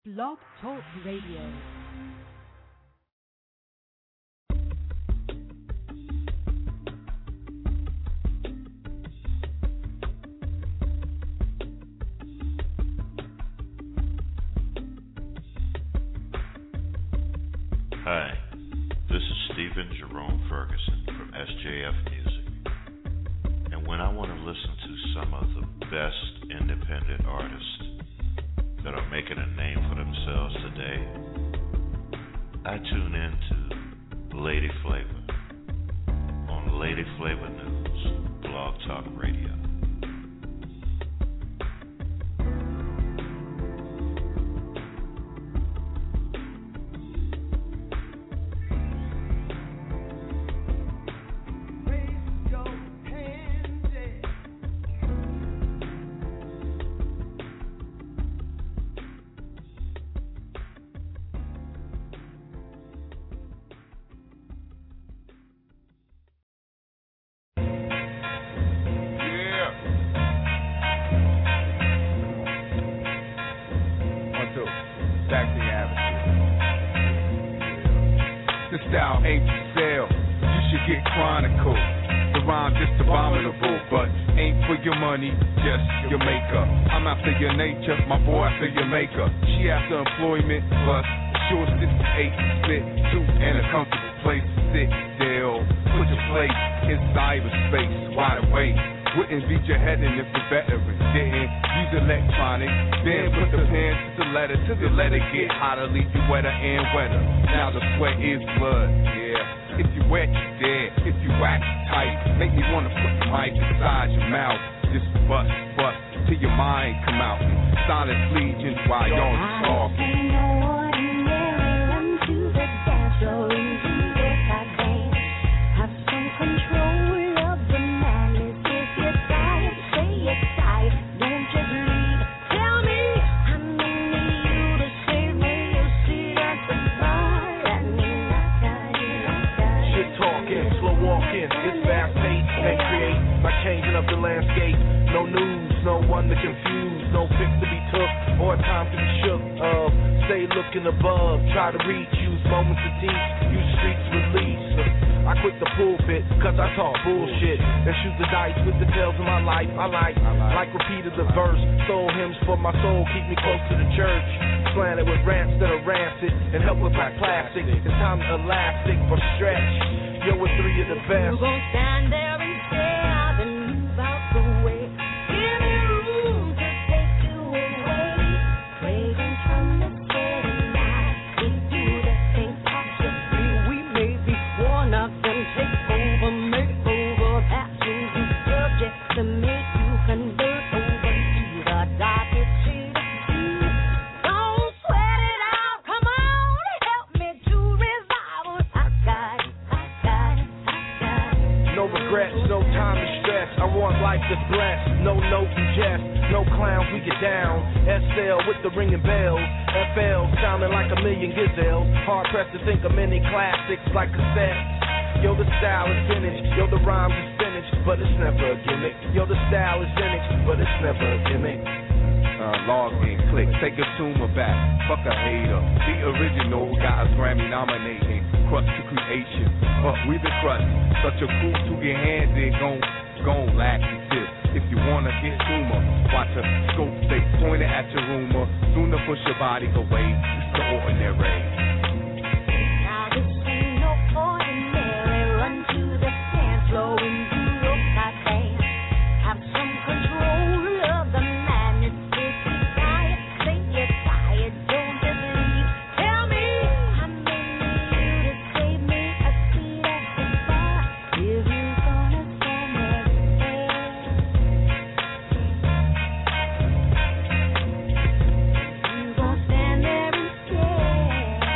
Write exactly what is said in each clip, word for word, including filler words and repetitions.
Blog Talk Radio. Hi, this is Stephen Jerome Ferguson from S J F Music. And when I want to listen to some of the best independent artists that are making a name for themselves today, I tune in to Lady Flavor on Lady Flavor News, Blog Talk Radio. My boy after your makeup. She after employment plus sure sixty-eight spit two and a comfortable place to sit. Dale, put your place in cyberspace, wide awake. Wouldn't beat your head in if the veteran didn't use electronic. Then put the pen to the letter, to the letter get hotter, leave you wetter and wetter. Now the sweat is blood, yeah. If you wet, you dead. If you wax tight, make me wanna put the mic inside your mouth. Just bust, bust till your mind come out. Silent legions while y'all talking. Changing up the landscape, no news, no one to confuse, no fix to be took, or time to be shook of. Stay looking above, try to reach, use moments to teach, use streets release. I quit the pulpit, cause I talk bullshit, and shoot the dice with the tales of my life. I like, like repeated the verse, soul hymns for my soul, keep me close to the church. Slanted with rants that are rancid, and help with my plastic. It's time to elastic for stretch. Yo, with three of the best. You gon' stand there and stare, then move out the way. Give me room to take you away. Craving from the city night. We do the things possibly. We may be one of them. Take over, make over. Passions and subjects to make you convert over to the darkest shade of blue. Don't sweat it out. Come on, help me to revival. I got it, I got it, I got it. No regrets, no time to stress. I want life that's blessed. No note and jest, no clowns, we get down. S L with the ringing bells. F L sounding like a million gazelles. Hard pressed to think of many classics like cassettes. Yo, the style is vintage. Yo, the rhymes is finished, but it's never a gimmick. Yo, the style is vintage, but it's never a gimmick. Uh, log in, click, take a tumor back. Fuck a hater. The original got us Grammy nominating. Crust to creation, but we the crust. Such a crew to get hands in, gon' gon' lack until. If you wanna get tumor, watch a scope stay pointed at your rumor. Sooner push your body away. It's the ordinary. Now this ain't no ordinary. Run to the dance floor and do your thing. Have some control of the madness. If you're tired, say you're tired. Don't just leave. Tell me I may need you to save me a seat at the bar. If you're gonna stand there and stare. You gon' stand there and stare.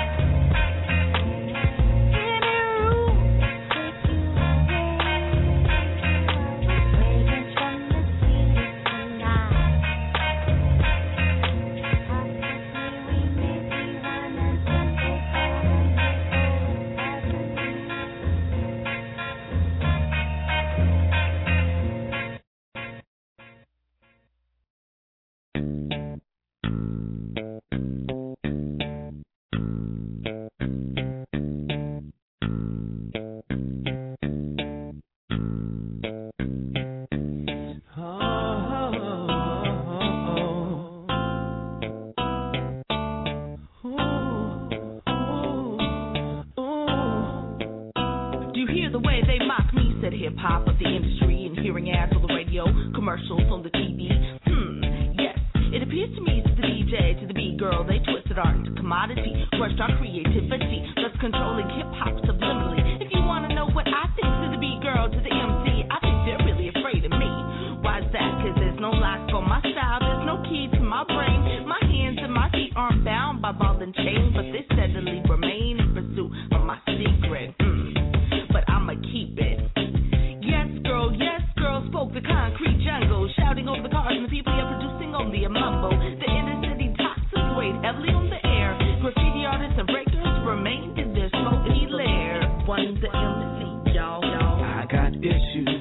hip-hop of the industry and hearing ads on the radio, commercials on the T V. Hmm, yes, it appears to me that the D J to the beat girl, they twisted art into commodity, rushed our creativity, thus controlling hip-hop subliminally. If you want to know what I think to the beat girl, to the M C, I think they're really afraid of me. Why is that? Cause there's no lock on my style, there's no key to my brain. My hands and my feet aren't bound by ball and chain, but they steadily remain in pursuit of my secret. Mm. But I'ma keep it. Yes, girl, yes, girl, spoke the concrete jungle, shouting over the cars and the people you're producing only a mumble. The inner city toxins weighed heavily on the air. Graffiti artists and breakers remained in their smoky lair. One the M C, y'all, y'all. I got issues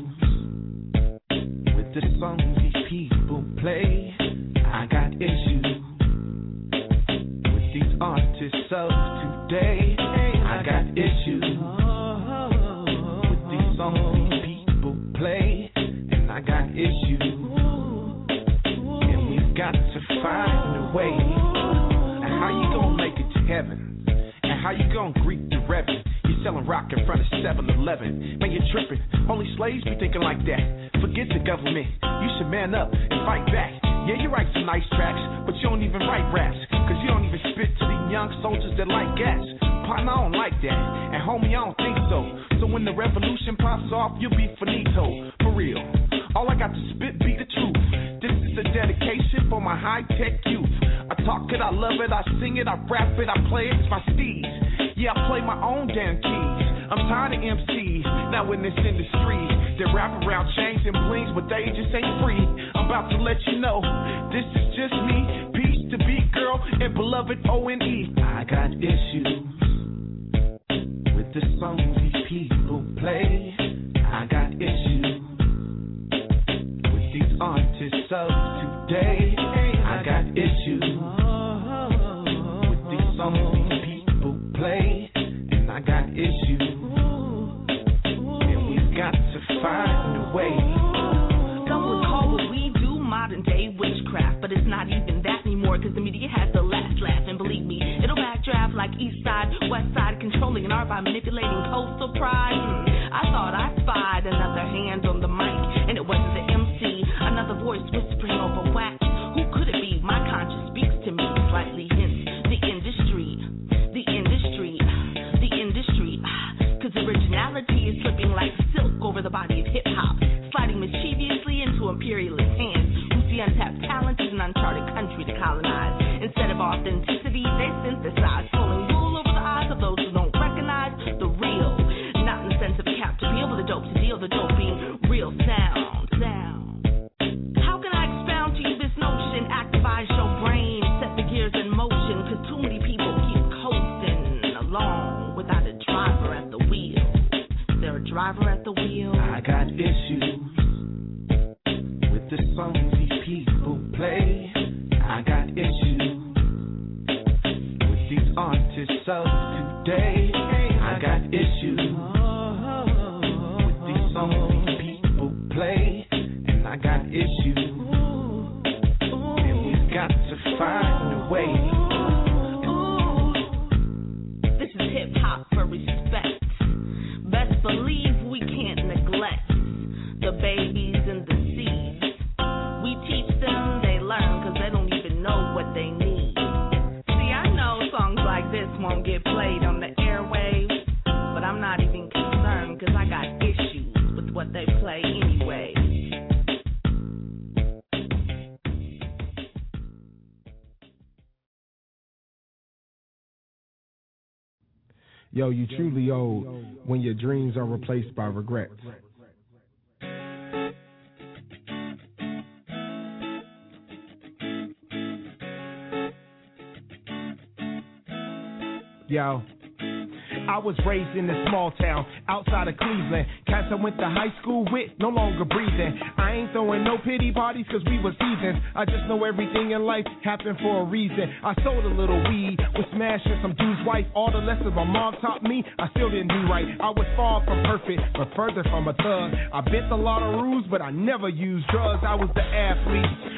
with the songs these people play. I got issues with these artists of today. I got issues with these songs these people play. And I got issues, and we've got to find a way. And how you gonna make it to heaven? And how you gonna greet the reverend? You're selling rock in front of seven eleven. Man, you're tripping. Only slaves be thinking like that. Forget the government. You should man up and fight back. Yeah, you write some nice tracks, but you don't even write raps. Cause you don't even spit to the young soldiers that like gas. Partner, I don't like that. And homie, I don't think so. So when the revolution pops off, you'll be finito. For real. All I got to spit be the truth. This is a dedication for my high-tech youth. I talk it, I love it, I sing it, I rap it, I play it, it's my steez. Yeah, I play my own damn keys. I'm tired of M Cs, now in this industry. They rap around chains and blings, but they just ain't free. I'm about to let you know, this is just me. Peace to beat girl and beloved O N E. I got issues with the songs these people play. I got issues with these artists of today. I got issues with these songs these people play. And I got issues, and we've got to find a way. Some would call what we do modern day witchcraft, but it's not even that anymore, cause the media has the last laugh, and believe me, it'll backdraft like east side, west side, controlling an art by manipulating coastal pride. Hmm. I thought I spied another hand on the mic, and it wasn't the M C, another voice whispering over wax. Who could it be? My conscience speaks to me slightly, hence the industry, the industry, the industry, cause originality is slipping like silk over the body of hip-hop, sliding mischievously into imperialist hands who see untapped talent as an uncharted country to colonize. Instead of authenticity, they synthesize, pulling wool over the eyes of those who don't recognize the real. Not in the sense of a cap to be able to dope, to deal the dope being real sound. sound. How can I expound to you this notion, activize your brain, set the gears in motion, cause too many people keep coasting along without a driver at the wheel. Is there a driver at the wheel? I got issues with the songs these people play. I got issues with these artists of today. I got issues with these songs these people play. And I got issues, and we've got to find a way. This is hip-hop for respect. Best believe we can't neglect the babies and the seeds. We teach them, they learn, cause they don't even know what they need. See, I know songs like this won't get played on the airwaves, but I'm not even concerned, cause I got issues with what they play anyway. Yo, you truly old when your dreams are replaced by regrets. Yo, I was raised in a small town outside of Cleveland. Cats I went to high school with, no longer breathing. I ain't throwing no pity parties cause we was heathens. I just know everything in life happened for a reason. I sold a little weed, was smashing some dude's wife. All the lessons my mom taught me, I still didn't do right. I was far from perfect, but further from a thug. I bent a lot of rules, but I never used drugs. I was the athlete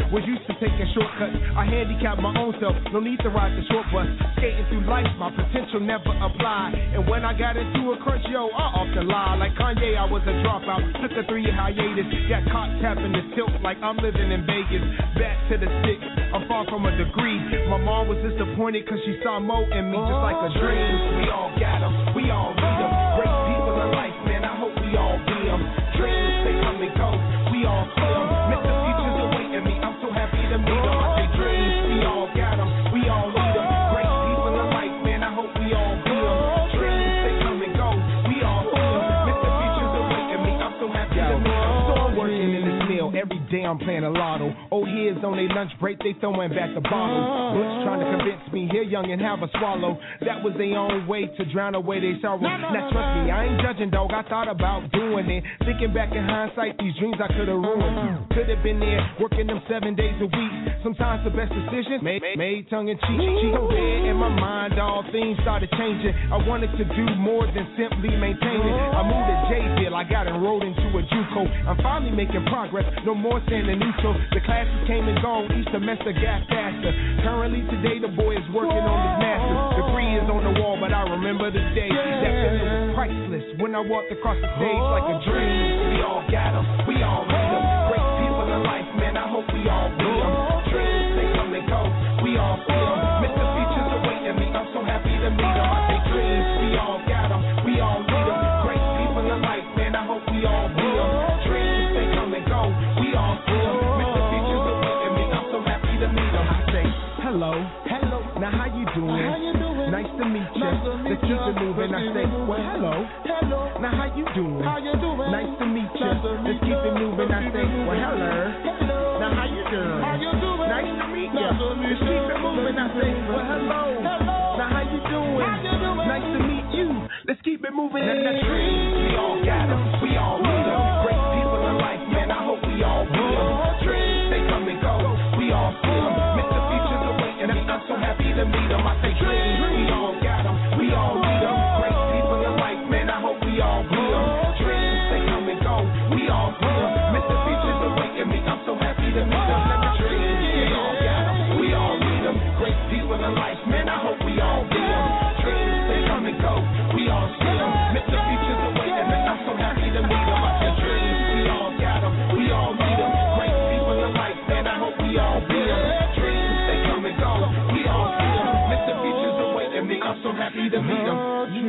Was used to taking shortcuts. I handicapped my own self. No need to ride the short bus. Skating through life, my potential never applied. And when I got into a crunch, yo, I often lie. Like Kanye, I was a dropout. Took a three-year hiatus. Got caught tapping the tilt like I'm living in Vegas. Back to the six. I'm far from a degree. My mom was disappointed because she saw more in me, just like a dream. We all got them. We all need them. Great people in life, man. I hope we all be them. Dreams, they come and go. We all see them. Mister Future's awaiting me. I'm so happy to meet them. I say dreams. We all got them. We all need them. Great people in life, man. I hope we all be them. Dreams, they come and go. We all see them. Mister Future's awaiting me. I'm so happy to meet them. So I'm working in this mill. Every day I'm playing a lotto. Old heads on their lunch break, they throwing back the bottles. Butch trying to convince me, here young and have a swallow. That was their own way to drown away their sorrow. Now trust me, I ain't judging, dog. I thought about doing it. Thinking back in hindsight, these dreams I could have ruined. Could have been there, working them seven days a week. Sometimes the best decision, made, made tongue in cheek. She go there in my mind, all things started changing. I wanted to do more than simply maintain it. I moved to Jayville, I got enrolled into a JUCO. I'm finally making progress, no more standing neutral. The classes came and gone, each semester got faster. Currently today the boy is working on his master's. Degree is on the wall, but I remember the day that feeling was priceless when I walked across the stage like a dream. We all got them, we all need them. Great people in life, man, I hope we all be them. Dreams, they come and go, we all see them. Mister Features awaiting me, I'm so happy to meet them. I say dreams, we all got them, we all need them. Great people in life, man, I hope we all be them. Dreams, they come and go, we all see them. Mister Features awaiting me, I'm so happy to meet them. I say hello, hello, now how you doing? How you doing? Nice to meet you. Nice to meet Let's keep it moving. I say, well, hello, hello, now how you doing? How you doing? Nice to meet you. Nice to meet Let's keep it moving. I say, well, hello, hello, now how you doing? How you doing? Nice to meet you. Let's keep it moving. I say, well, hello, hello, now how you doing? How you doing? Nice to meet you. Let's keep it moving. And the dreams, we all got them. We all need them. Great people in life, man. I hope we all be them. Dreams, they come and go. We all see them. Mister Features awaiting me. I'm so happy to meet them. I say dreams, we all got them. We all need them. Great people in life, man. I hope we all be them. Dreams, they come and go. We all see them. Mister Features awaiting me. I'm so happy to meet them. Let the dreams, we all got them. We all need them. Great people in life, man. I hope we all be them. Dreams, they come and go. We all see them. Mister Features awaiting me. I'm so happy to meet them. I say dreams, we all got them. We all need them. Great people in life, man. I hope we all be them. Dreams, they come and go. We all see them. Mister Features awaiting me. I'm so happy to meet them.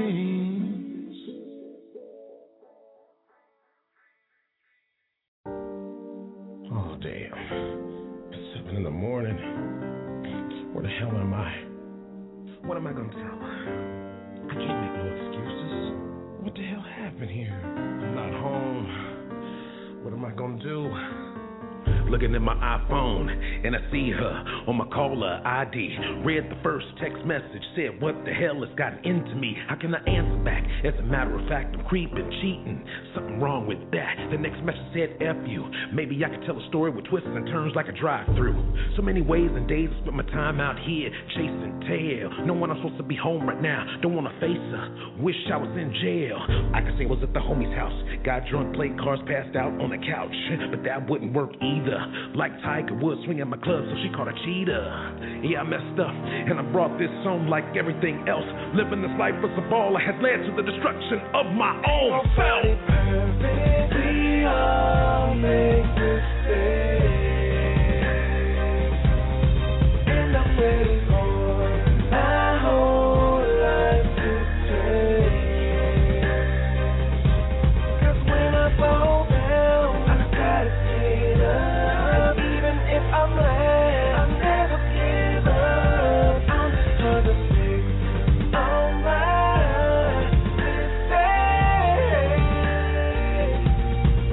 Oh, damn. It's seven in the morning. Where the hell am I? What am I gonna tell her? I can't make no excuses. What the hell happened here? I'm not home. What am I gonna do? Looking at my iPhone, and I see her on my caller I D. Read the first text message, said, what the hell has gotten into me? How can I answer back? As a matter of fact, I'm creeping, cheating. Something wrong with that. The next message said, F you. Maybe I could tell a story with twists and turns like a drive-through. So many ways and days I spent my time out here chasing tail. No one I'm supposed to be home right now. Don't want to face her. Wish I was in jail. I could say I was at the homie's house. Got drunk, played cards, passed out on the couch. But that wouldn't work either. Like Tiger Woods swinging my club, so she caught a cheetah. Yeah, I messed up, and I brought this home like everything else. Living this life as a baller has led to the destruction of my own self. Perfect, we all make mistakes, and I'm waiting for my whole life to change. 'Cause when I fall down, I gotta get up. I'm glad I'll never give up. I'm just trying to fix all my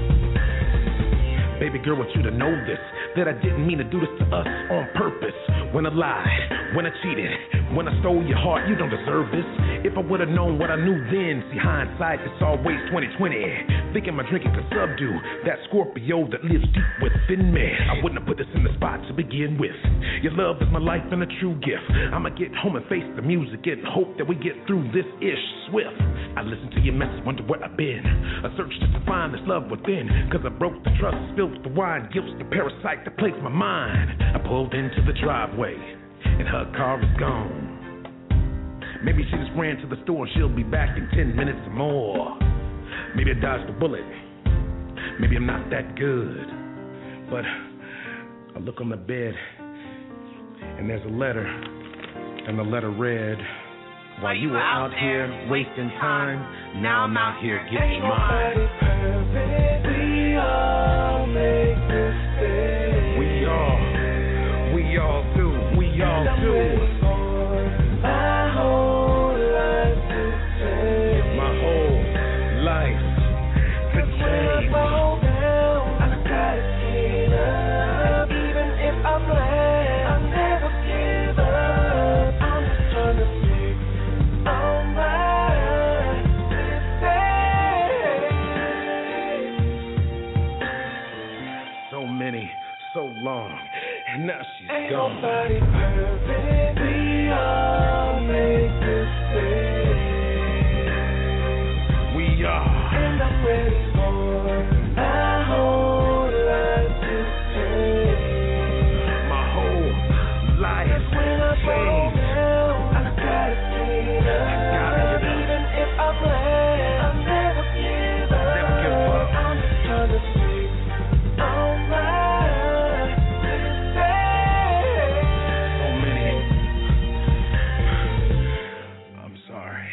mistakes. Baby girl, want you to know this, that I didn't mean to do this to us on purpose. when I lied, when I cheated, when I stole your heart. You don't deserve this. If I would have known what I knew then, see, hindsight, it's always twenty twenty. Thinking my drinking could subdue that Scorpio that lives deep within me. I wouldn't have put this in the spot to begin with. Your love is my life and a true gift. I'ma get home and face the music and hope that we get through this ish swift. I listen to your message, wonder where I've been. I search just to find this love within. Cause I broke the trust, spilled the wine, guilt's the parasite that plagues my mind. I pulled into the driveway and her car is gone. Maybe she just ran to the store and she'll be back in ten minutes or more. Maybe I dodged a bullet. Maybe I'm not that good. But I look on the bed and there's a letter. And the letter read, while you were out here wasting time, now I'm out here getting mine. We all make mistakes. We all, we all do, we all do. My whole life to change. My whole life to change. I fall down, I gotta get up. Even if I'm glad, I never give up. I'm just trying to fix all my mistakes. So many, so long, and now she's Ain't gone. nobody perfect. We all make mistakes. We are. And I'm ready for my whole life to change. My whole life Cause when I fall changed. down, I gotta get up. I gotta get up. Even if I'm glad, I never give up. Never give up. I'm just trying to fix all my mistakes. So many. I'm sorry.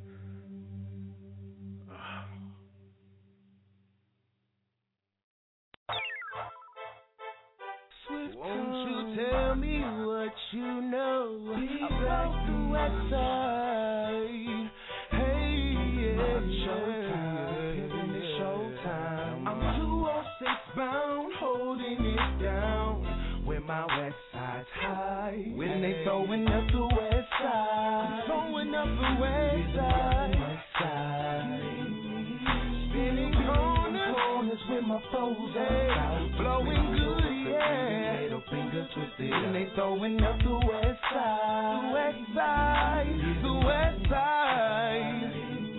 Won't you tell me what you know about the West Side? Hey, yeah, showtime, it's showtime. I'm two oh six bound, holding it down. Where my West Side's high. When they throwing up the West Side, I'm throwing up the West Side. West Side. Spinning corners, corners with my foes out, blowing good. Yeah. Middle finger twisted. And they throwing up the West Side. The West Side. The West Side.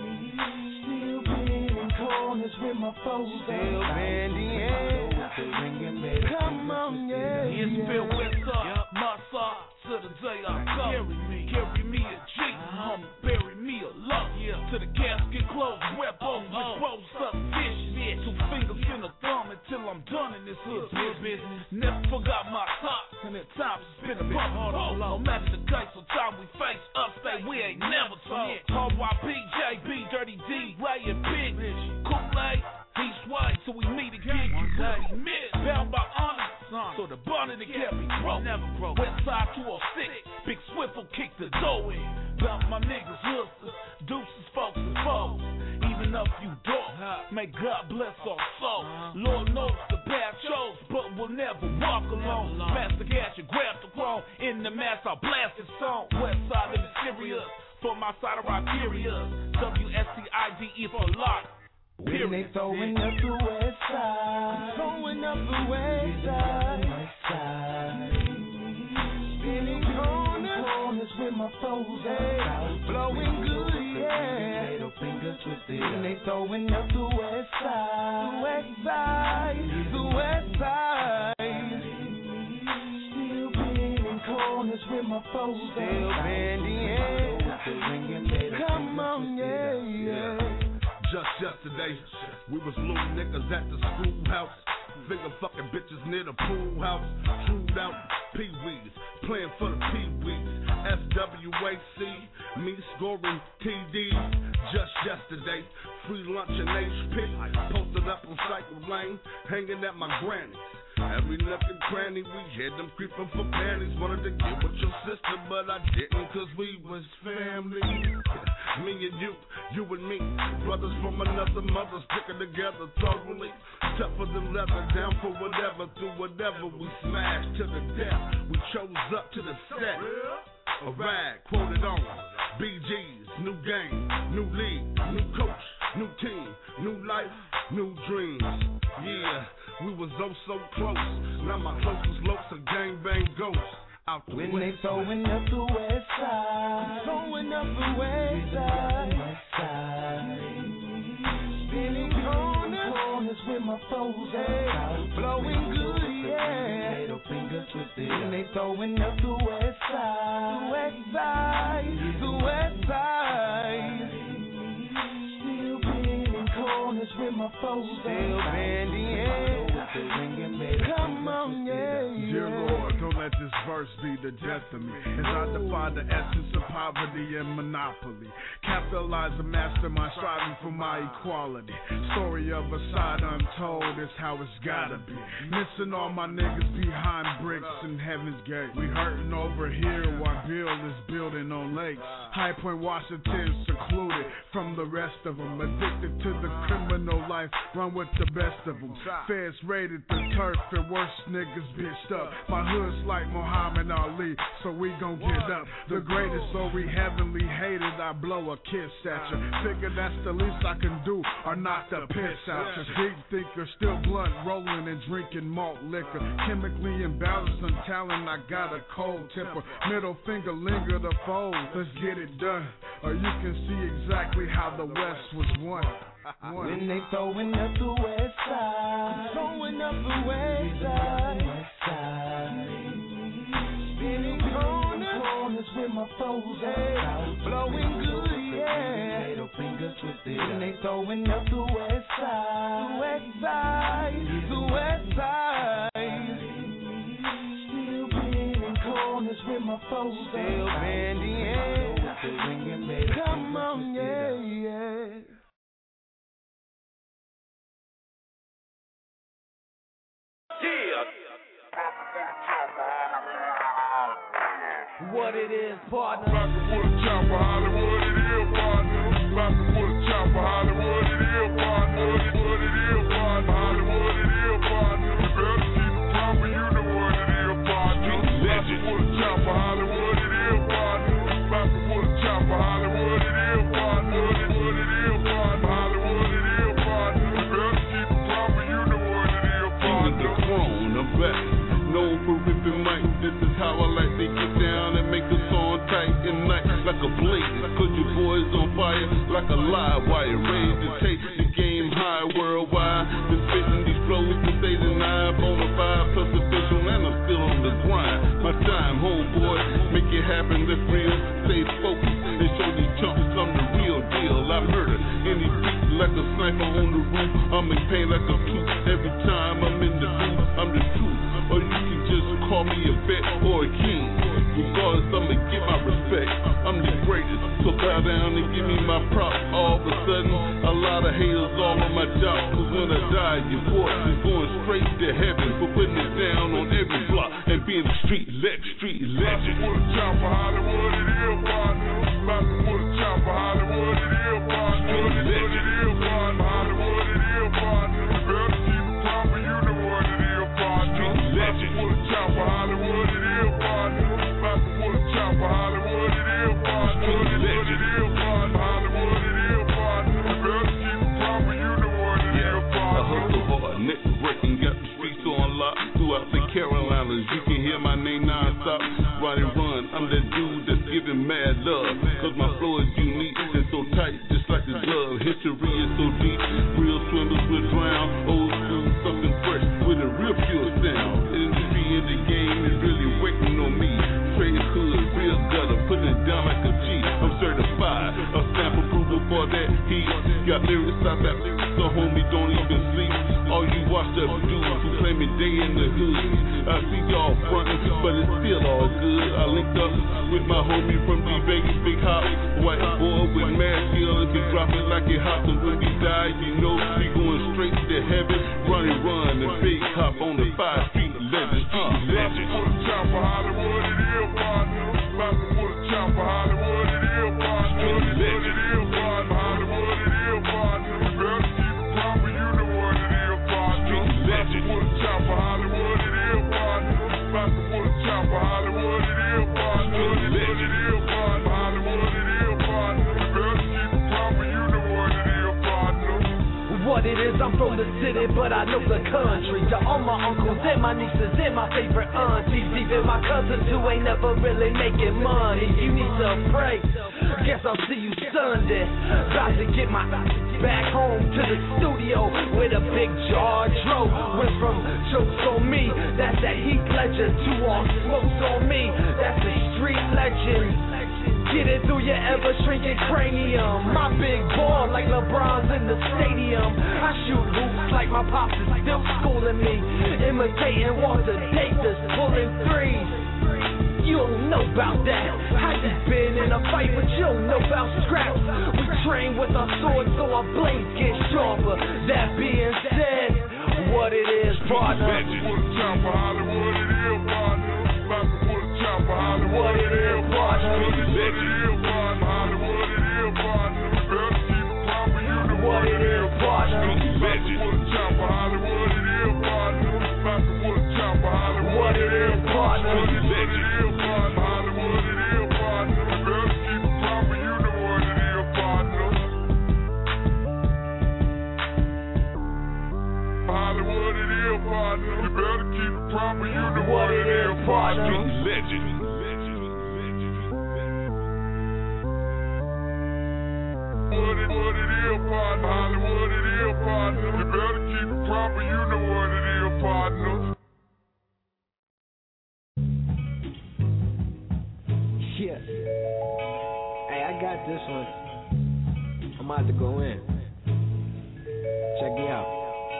Still bending corners with my foes. Still bending, yeah. Come on, yeah. It's Bill Westside, my side. To the day I come. Carry me, carry me a G. Um, bury me a love. To the casket closed, web on with both suspicious. Two fingers in a thumb until I'm done in this hood business. Never forgot my socks, and at times it's been a bump. No matter the case, so time we face upstate, we ain't never told. R Y P, J B, Dirty D, Ray and Big, Kool-Aid, East Way, till we meet again. You will be missed, bound by honor. So the bond in the gap be broke. West Side two oh six, Big Swift will kick the door in. Dump my niggas, hustlers, deuces, folks, and foes. Even up you dogs, may God bless our soul. Lord knows the path chose, but we'll never walk alone. Master cash and grab the throne. In the mass, I'll blast the song. West Side living serious, for my side of Rocterias. W S T I D E for lock. When they throwing up the West Side, throwing up the West Side, West Side. Spinning corners, corners with my foes out, blowing good, yeah. Middle finger twisted. When they throwing up the West Side, the West Side, the West Side. Still bending corners with my foes out, still bending, yeah. Come on, yeah, yeah. Just yesterday, we was little niggas at the schoolhouse, finger fucking bitches near the pool house, trued out pee-wees, playing for the pee-wees, S W A C, me scoring T Ds. Just yesterday, free lunch in H P, posted up on Cycle Lane, hanging at my granny's. Every nook and cranny, we hit them creeping for panties. Wanted to get with your sister, but I didn't, cause we was family. Me and you, you and me, brothers from another mother, sticking together thoroughly. Tougher than leather, down for whatever, through whatever. We smashed to the death. We chose up to the set. A rag quoted on B G's, new game, new league, new coach, new team, new life, new dreams. Yeah, we was oh so close. Now my closest looks are gangbang ghosts. Out the when west they throwing up the west side, throwing up the west side, west side. Spinning corners, corners with my foes out, blowing good, yeah. Little fingers twisted. When they throwing up the west side, the west side, the west side. Still spinning corners with my foes out, still bending, yeah. Come on, yeah, yeah. Dear Lord, don't let this verse be the death of me, as I defy the essence of poverty and monopoly. Capitalize a mastermind striving for my equality. Story of a side untold is how it's gotta be. Missing all my niggas behind bricks in Heaven's Gate. We hurting over here while Bill is building on lakes. High Point, Washington, secluded from the rest of them. Addicted to the criminal life, run with the best of them. Feds raided the turf and worse niggas bitched up. My hood's like Muhammad Ali, so we gon' get up. The greatest, so we heavenly hated, I blow a kiss at you. Figure that's the least I can do, or knock the piss out you. Deep thinker, still blunt, rolling and drinking malt liquor. Chemically imbalanced on talent, I got a cold temper. Middle finger linger the fold, let's get it done. Or you can see exactly how the West was won. When they throwing up the west side, throwing up the west side, west side. Spinning corners, corners with my foes out, blowing good, yeah. Little fingers twisted. When they throwing up the west side, the west side, the west side. Still spinning corners with my foes out, still bending, yeah. Come on, yeah, yeah. What it is, partner. Back and forth, chopper, Hollywood, it is, partner. Back and forth, chopper, Hollywood, it is, partner. What it is, partner. Hollywood, it is, partner. You better keep it proper, you know what it is, partner. Back and forth, chopper, Hollywood, it is, partner. Back and forth, chopper, Hollywood, it is, partner. What it is, partner. Hollywood, it is, partner. You better keep it proper, you know what it is, partner. The throne, I'm back. Known for ripping mic, this is how I like to get down and make a song tight and night like a blaze. Put your boys on fire like a live wire. Ready to take the game high worldwide. Been spitting these flows since eighty-nine, bonafide plus official, and I'm still on the grind. My time, homeboy, make it happen, let's real. Stay focused and show these chumps I'm the real deal. I murder any beat like a sniper on the roof. I'm in pain like a flute every time I'm in the booth. I'm the truth. Or you can just call me a vet or a king. Regardless, I'ma get my respect. I'm the greatest, so bow down and give me my props. All of a sudden, a lot of haters all on my job. Cause when I die, your voice is going straight to heaven for putting it down on every block and being a street leg, street legend. Back and chopper, Hollywood, it is, partner. Back and chopper, Hollywood, it is, partner. What it is, partner. Hollywood, it is, partner. You better keep it proper, you know what it is, partner. Legend. Back and chopper, Hollywood, it is, partner. Back and chopper, Hollywood, it is, partner. What it is, partner. Hollywood, it is, partner. You better keep it proper, you know what it is, partner. I hustle hard, neck breaking, got the streets on lock. Throughout the Carolinas, you can hear my name non-stop. Ride and run, I'm that dude that's giving mad love. Cause my flow is unique and so tight, just like a glove. History is so deep, real swindles will drown. Old school, something fresh with a real pure sound. Industry in the game is really waiting on me. Straight hood, real gutter, putting it down like a G. I'm certified, a stamp approval for that heat. Got lyrics, I got lyrics, so homie don't even sleep. All you washed up dudes who claim it day in the hood. I see y'all frontin', but it's still all good. I linked up with my homie from D Vegas, Big Hop. White boy with mad skill, and can drop it like it hot. So when we die, you know we going straight to heaven. Run and run, and Big Hop on the five street legend. Uh, legend. Put a chopper, Hollywood, it is, partner. Back and chopper, Hollywood, it is, partner. What it is, I'm from the city, but I know the country. To all my uncles and my nieces and my favorite aunties, even my cousins who ain't never really making money. You need to pray. Guess I'll see you Sunday. About to get my back home to the studio with a big jar dro. Went from jokes on me, that's that Heath Ledger, to all smokes on me, that's a street legend. Get it through your ever shrinking cranium. My big ball like LeBron's in the stadium. I shoot hoops like my pops is still schooling me. Imitating Walter Davis, pulling threes. You don't know about that. How you been in a fight, but you don't know about scraps. We train with our swords so our blades get sharper. That being said, what it is, partner. What it is, partner. What it is, partner. What it is, partner. What it is, partner. Hollywood it is, partner. You better keep it proper. You know What it is, partner. Legend. What it, what it is, partner. Hollywood it is, partner. You better keep it proper. You know what it is, partner. Yeah. Hey, I got this one. I'm about to go in. Check me out.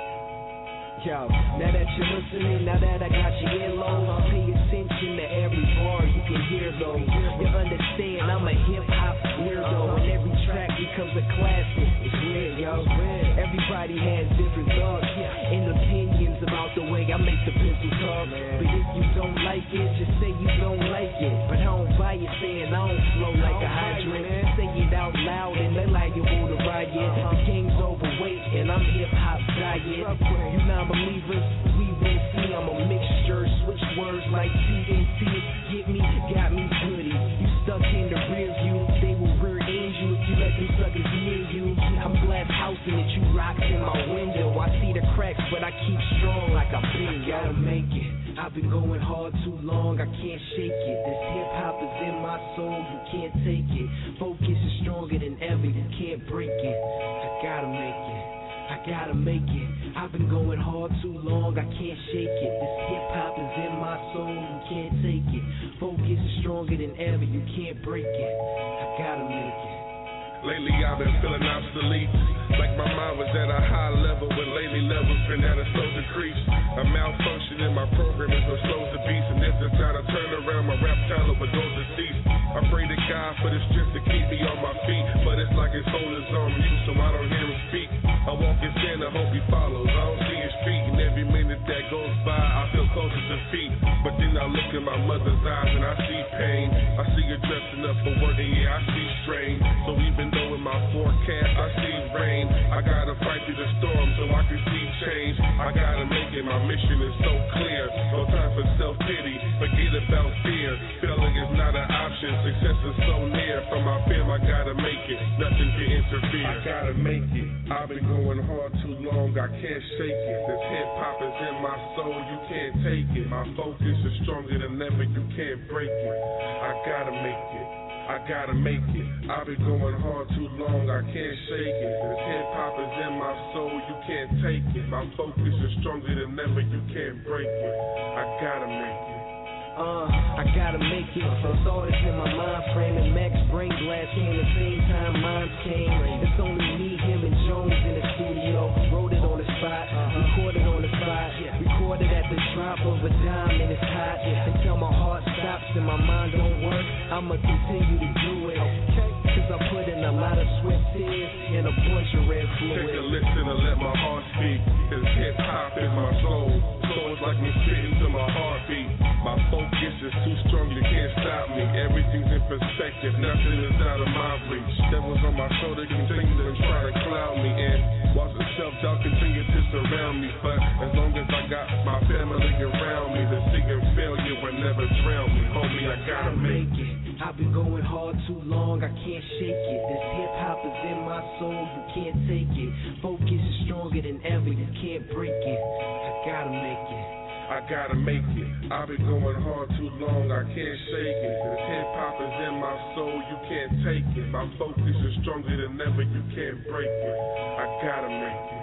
Yo, now that you're listening, now that I got your earlobe, pay attention to every bar you can hear though. You understand, I'm a hip-hop weirdo, and every track becomes a classic. It's weird, yo. Everybody has different thoughts and opinions about the way I make the pencil talk. But if you don't like it, just say you don't like it. But I don't buy it saying I don't flow like a hydrant. Say it out loud and they liable to riot. The game's overweight and I'm hip-hop diet. You non-believers, we will see. I'm a mixture, switch words like T N T. Get me, got me goody. You stuck in the rear view, they will rear end you if you let them suckers near you. I'm glass housing it, you rocks in my window. I see the cracks, but I keep strong like I've been. Gotta make it. I've been going hard too long, I can't shake it. This hip-hop is in my soul, you can't take it. Focus is stronger than ever, you can't break it. I gotta make it, I gotta make it. I've been going hard too long, I can't shake it. This hip-hop is in my soul, you can't take it. Focus is stronger than ever, you can't break it. I gotta make it. Lately I've been feeling obsolete, like my mind was at a high level when lately levels been at a slow decrease. A malfunction in my program is what slows the beast, and if it's not a turnaround, my rap talent would go to cease. I pray to God for the strength to keep me on my feet, but it's like his hold is on me, so I don't hear him speak. I walk in sin, I hope he follows. I don't see his feet, and every minute that goes by, I feel closer to defeat. But then I look in my mother's eyes and I see pain. I see her dressing up for work, and yeah, I see strain. So even though in my forecast I see rain, I gotta fight through the storm so I can see change. I gotta make it, my mission is so clear. No time for self-pity, forget about fear. Failing is not an option, success is so near. From my fam, I gotta make it, nothing can interfere. I gotta make it, I've been going hard too long, I can't shake it. This hip-hop is in my soul, you can't take it. My focus is stronger than ever, you can't break it. I gotta make it, I gotta make it. I've been going hard too long, I can't shake it. This hip-hop is in my soul, you can't take it. My focus is stronger than ever, you can't break it. I gotta make it. Uh, I gotta make it. Some thoughts in my mind frame, and Max Brain Blast came the same time mine came. It's only me, him, and Jones in the studio. Wrote it on the spot, recorded on the spot, recorded at the drop of a dime, and it's hot. Until my heart stops and my mind don't work, I'ma continue to do it. Cause I put in a lot of sweat, tears, and a bunch of red fluid. Take a listen and let my heart speak. Cause hip hop is my soul. So it's like me spitting to my heartbeat. My focus is too strong, you can't stop me. Everything's in perspective, nothing is out of my reach. Devils on my shoulder continue to try to cloud me, and Watch yourself, y'all continue to surround me. But as long as I got my family around me, the seeking failure will never drown me. Homie, I gotta make it. I've been going hard too long, I can't shake it. This hip hop is in my soul, you can't take it. Focus is stronger than ever, you can't break it. I gotta make it. I gotta make it. I've been going hard too long, I can't shake it. This hip hop is in my soul, you can't take it. My focus is stronger than ever, you can't break it. I gotta make it.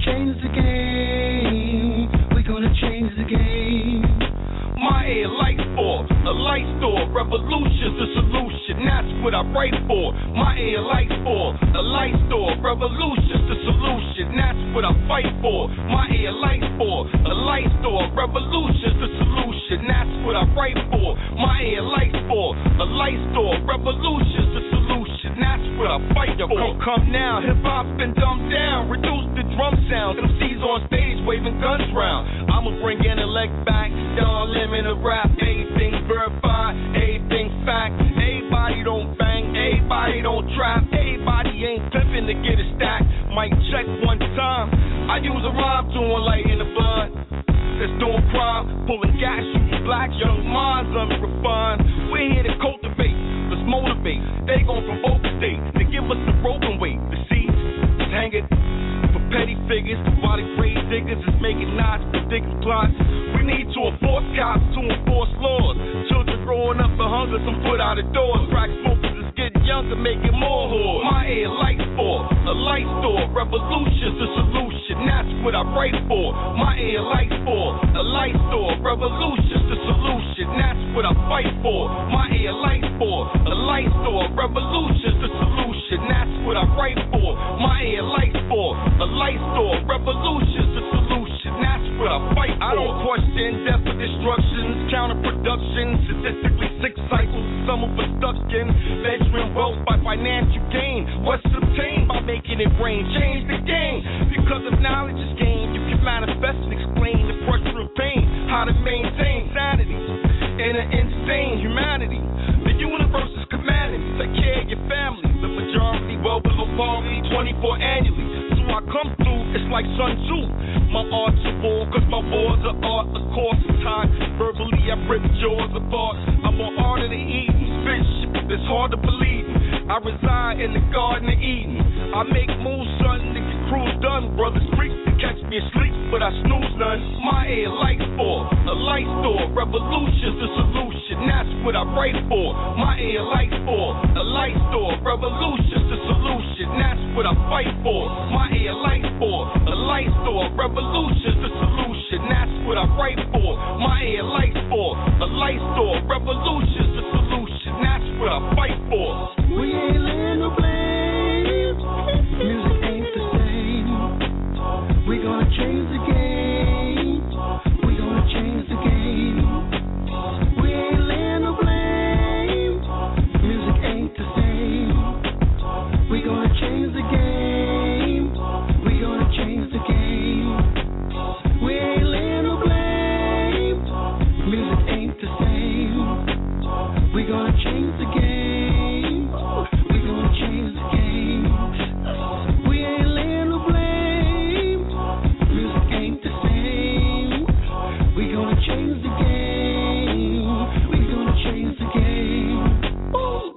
Lights light store, revolution's the solution. That's what I write for. My air light for a light store, revolution's the solution. That's what I fight for. My air light for a light store, revolution's the solution. That's what I write for. My air light for a light store, revolution's the solution. That's what I fight Yo, for. Come, come now, hip hop's been dumbed down. Reduce the drum sound. M Cs on stage waving guns round. I'ma bring intellect back. Y'all limit of rap. Everything verified, everything fact. Everybody don't bang, everybody don't trap. Everybody ain't pimping to get a stack. Might check one time. I use a rhyme to light in the blood. That's doing crime, pulling gas, shooting black, young minds unrefined. We're here to cultivate, let's motivate. They gon' provoke the state, to give us the rope and weight. The seeds, let's hang it for petty figures. While the grave diggers is making knots, predicting plots. We need to enforce cops to enforce laws. Children growing up for hunger, some put out of doors. Crack smokers is getting younger, making more whores. My air light for a light store, revolution's the solution. That's what I write for. My air light for a light store, revolution's the solution. That's what I fight for. My air light for a light store, revolution's the solution. That's what I write for. My air light for a light store, revolution's the solution. That's what I fight for. I don't question death or destructions, counterproduction, statistically six cycles, some of us stuck in venturing wealth by financial gain. What's obtained by making it rain? Change the game. Because if knowledge is gained, you can manifest and explain the pressure of pain. How to maintain sanity in an insane humanity. The universe is commanding me. Take care of your family. The majority well below poverty, twenty-four annually. So I come through, it's like Sun Tzu. My art's a war, cause my wars are art. Of course, it's time. Verbally, I rip yours apart. I'm on art of the Eden. Fish, it's hard to believe. I reside in the Garden of Eden. I make moves, son, to get cruise done. Brothers freak to catch me asleep, but I snooze none. My air light for a light store, revolution's the solution. That's what I write for. My air light for a light store, revolution's the solution. That's what I fight for. My air light for a light store, revolution's the solution. That's what I write for. My air light for a light store, revolution's the solution. That's what I fight for. We ain't laying no blame. Music ain't the same. We gonna change the game. We gonna change the game. We ain't laying no blame. Music ain't the same. We gonna change the game. We gonna change the game. We ain't laying no blame. Music ain't the same. We gonna change the game. We gonna change the game. We ain't laying no blame. Music ain't the same. We gonna change the game. We gonna change the game. Ooh.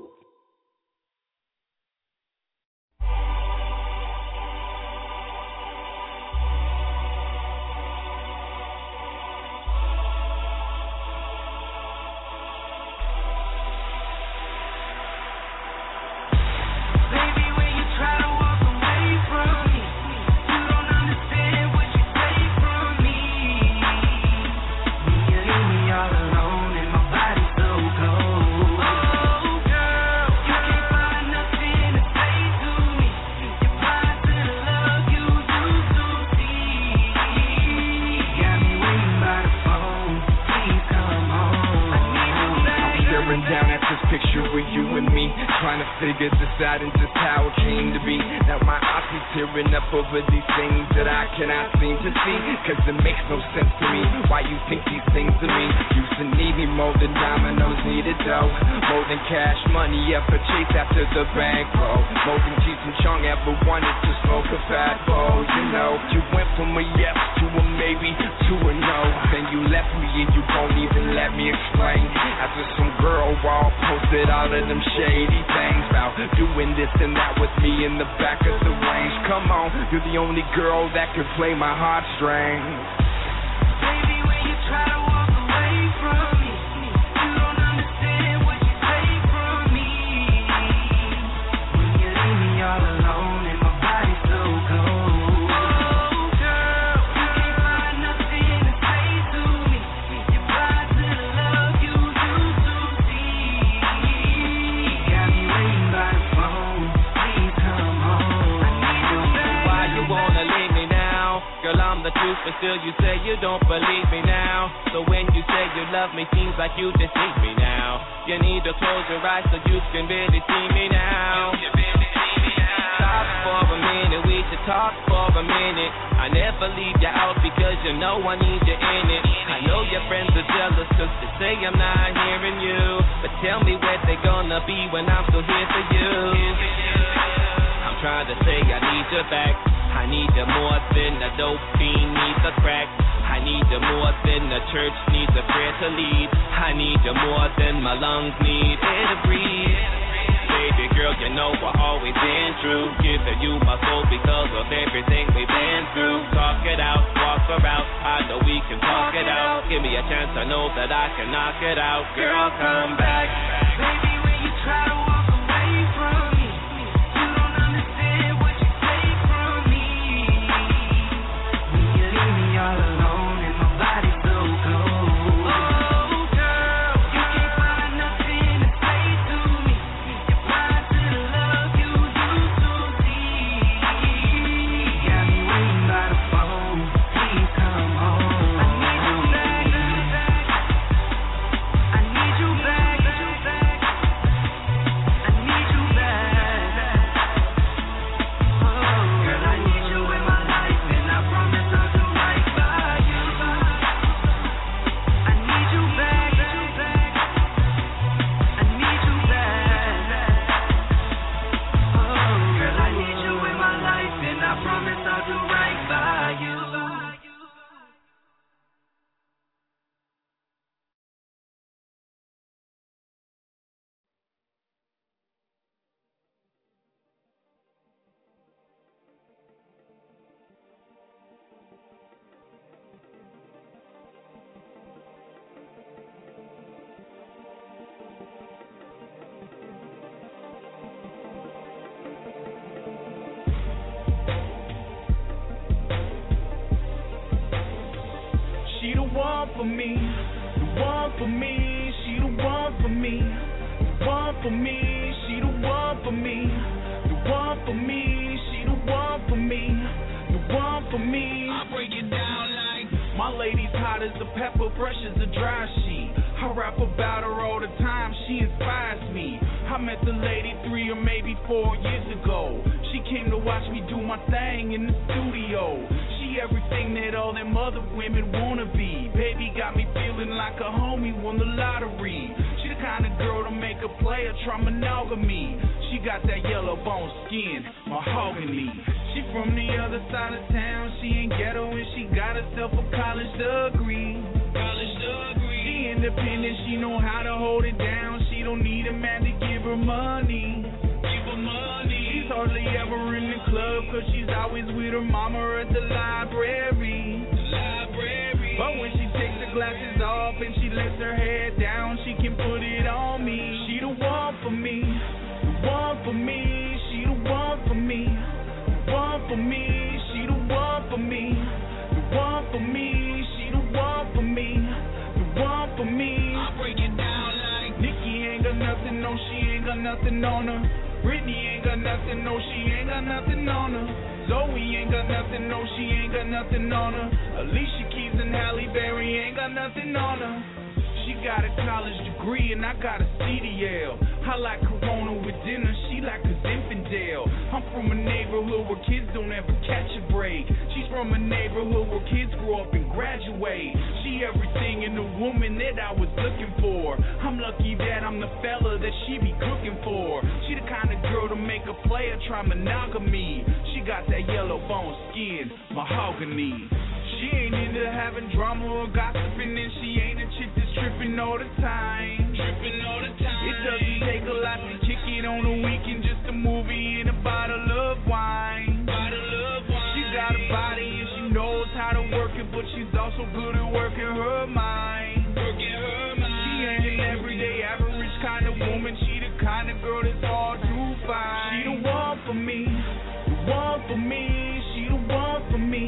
Figured this out and just how it came to be. Now my eyes be tearing up over these things that I cannot seem to see, cause it makes no sense to me why you think these things to me. Used to need me more than dominoes needed dough, more than cash money ever chased after the bankroll, more than Cheech and Chong ever wanted to smoke a fat bowl. You know, you went from a yes to a maybe to a no, then you left me and you won't even let me explain. After some girl wall posted all of them shady things about doing this and that with me in the back of the range. Come on, you're the only girl that can play my heartstrings. Baby, when you try to walk away from me, you don't understand what you take from me. When you leave me all alone and my body's so cold. Oh, girl, you can't find nothing to say to me. You're blind to the love you used to Still you say you don't believe me now. So when you say you love me, seems like you deceive me now. You need to close your eyes so you can really see me now. Stop for a minute, we should talk for a minute. I never leave you out because you know I need you in it. I know your friends are jealous cause they say I'm not hearing you. But tell me where they gonna be when I'm still here for you. I'm trying to say I need you back. I need you more than a dope fiend needs a crack. I need you more than the church needs a prayer to lead. I need you more than my lungs need air to breathe. Baby girl, you know I've always been true. Giving you my soul because of everything we've been through. Talk it out, walk around. I know we can talk it out. Give me a chance, I know that I can knock it out. Girl, come back. Baby, when you try to walk away from me, you don't understand what you take from me. When you leave me all alone and my body's so cold. For me, the one for me, she the one for me, the one for me, she the one for me, the one for me, she the one for me, the one for me. I break it down like my lady's hot as a pepper, fresh as a dry sheet. I rap about her all the time, she inspires me. I met the lady three or maybe four years ago. She came to watch me do my thing in the studio. She everything that all them other women wanna be. Baby got me feeling like a homie won the lottery. She the kind of girl to make a player try monogamy. She got that yellow bone skin, mahogany. She from the other side of town, she ain't ghetto and she got herself a college degree. College degree. She independent, she know how to hold it down. She don't need a man to give her money. Give her money. She's hardly ever in the club cause she's always with her mama at the library. The library. But when she takes her glasses off and she lets her hair down, she can put it on me. She the one for me, the one for me, she the one for me, the one for me, she the one for me, the one for me, she the one for me, the one for me. I break it down like Nikki ain't got nothing, no she ain't got nothing on her. Britney ain't got nothing, no she ain't got nothing on her. Zoe ain't got nothing, no she ain't got nothing on her. Alicia Keys and Halle Berry ain't got nothing on her. She got a college degree and I got a C D L. I like Corona with dinner, she like a Zinfandel. I'm from a neighborhood where kids don't ever catch a break. She's from a neighborhood where kids grow up and graduate. She everything in a woman that I was looking for. I'm lucky that I'm the fella that she be cooking for. She the kind of girl to make a player try monogamy. She got that yellow bone skin, mahogany. She ain't into having drama or gossiping, and she ain't a chick that's tripping all the time. Tripping all the time. It doesn't take a lot to kick it on a weekend, just a movie and a bottle of wine. Bottle of wine. She got a body and she knows how to work it, but she's also good at working her mind. Working her mind. She ain't an everyday average kind of woman. She the kind of girl that's hard to find. She the one for me, the one for me, she the one for me.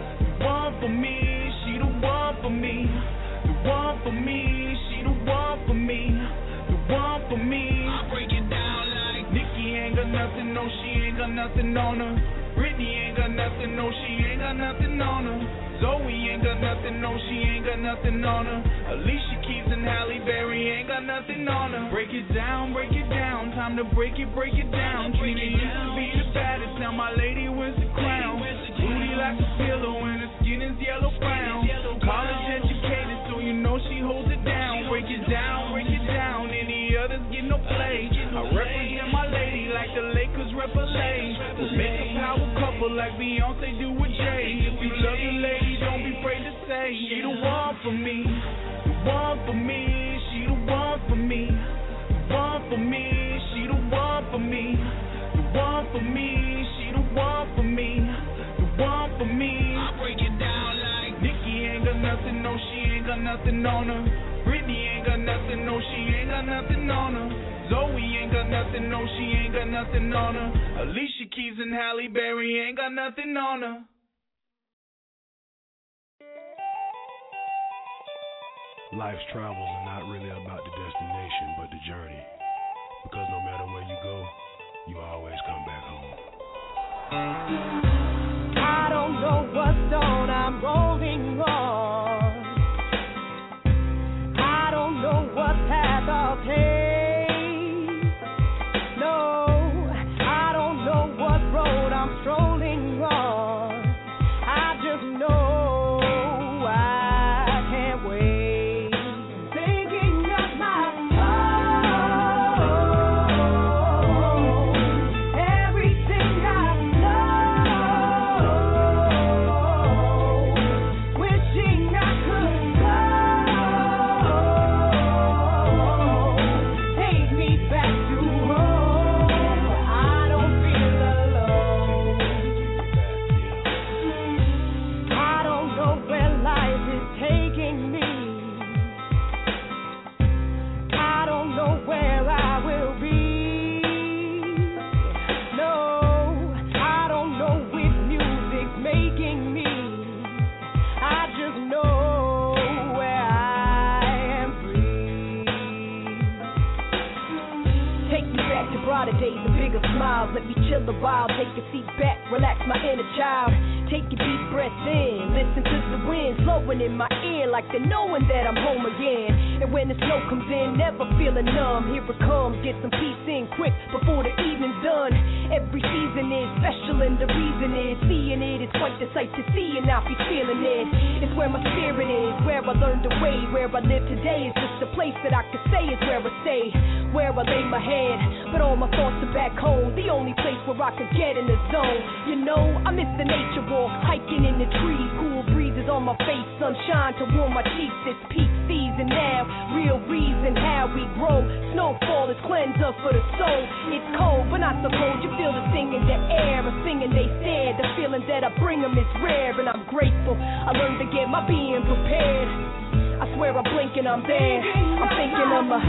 One for me, she the one for me. The one for me, she the one for me. The one for me. I break it down like Nikki ain't got nothing, no she ain't got nothing on her. Britney Brittany ain't got nothing, no, she ain't got nothing on her. Zoe ain't got nothing, no, she ain't got nothing on her. Alicia Keys and Halle Berry ain't got nothing on her. Break it down, break it down, time to break it, break it down. Trina used to be the baddest, now my lady wears the crown. Booty like a pillow and her skin is yellow brown. College educated, so you know she holds it down. Break it down, break it down, any others get no play. I represent my lady like the Lakers rep L A. We'll make a power couple like Beyonce do with Jay. If you love your lady, don't be afraid to say she the one for me, the one for me, she the one for me, the one for me, she the one for me, the one for me, she the one for me, the one for me. I break it down like Nikki ain't got nothing, no, she ain't got nothing on her. Brittany ain't got nothing, no, she ain't got nothing on her. Zoe ain't got nothing, no, she ain't got nothing on her. Alicia Keys and Halle Berry ain't got nothing on her. Life's travels are not really about the destination, but the journey. Because no matter where you go, you always come back home. I don't know what stone I'm rolling on. I don't know what path I'll take. No, I don't know what road I'm strolling on. I just know I can't wait. Let me chill a while, take a seat back, relax my inner child. Take a deep breath in, listen to the wind blowing in my ear like the knowing that I'm home again. And when the snow comes in, never feeling numb. Here it comes, get some peace in quick before the evening's done. Every season is special and the reason is seeing it is quite the sight to see and I'll be feeling it. It's where my spirit is, where I learned the way. Where I live today is just a place that I could say is where I stay, where I lay my head. But all my thoughts are back home, the only place where I could get in the zone. You know, I miss the nature walk, hiking in the trees, cool breezes on my face, sunshine to warm my cheeks. It's peak season now, real reason how we grow. Snowfall is cleanser for the soul. It's cold, but not so cold. You feel the sting in the air, a singing they said. The feeling that I bring them is rare, and I'm grateful. I learned to get my being prepared. I swear I'm blinking, I'm there. I'm thinking of my